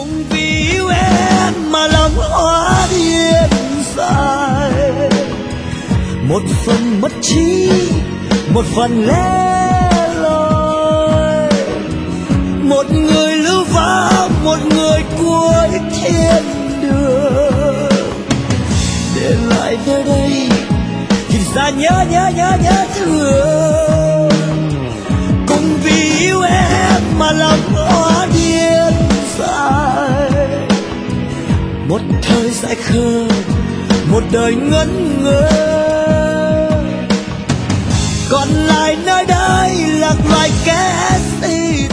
cũng vì yêu em mà lòng hóa điên dại. Một phần mất trí, một phần lẻ loi, một người lưu vắng, một người cuối thiên đường. Để lại nơi đây thì ra nhớ thương. Cũng vì yêu em mà lòng hóa điên dại. Một thời dại khờ, một đời ngẩn ngơ, còn lại nơi đây là loài kẻ si